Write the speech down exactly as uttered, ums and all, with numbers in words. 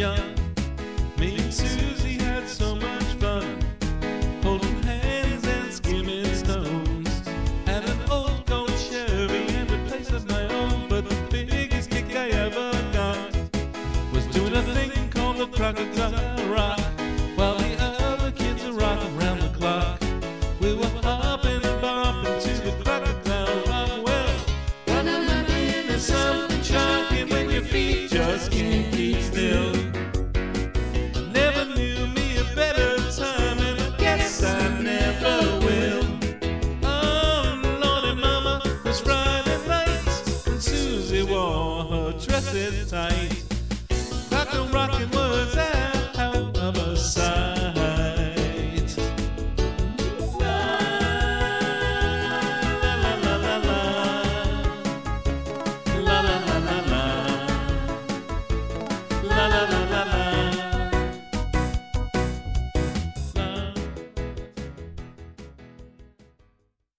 young, me and Susie had so much fun, holding hands and skimming stones. Had an old gold Chevy and a place of my own, but the biggest kick I ever got was doing a thing called the Crocodile Rock, while the other kids were rocking round the clock. We were hopping and bopping to the Crocodile Rock. Well, what am I in? There's something shocking when your feet just can't keep still. Never knew me a better time, and I guess I never will. Oh, Lordy, Mama, it was Friday night, and Susie wore her dresses tight. Rockin' rockin' was that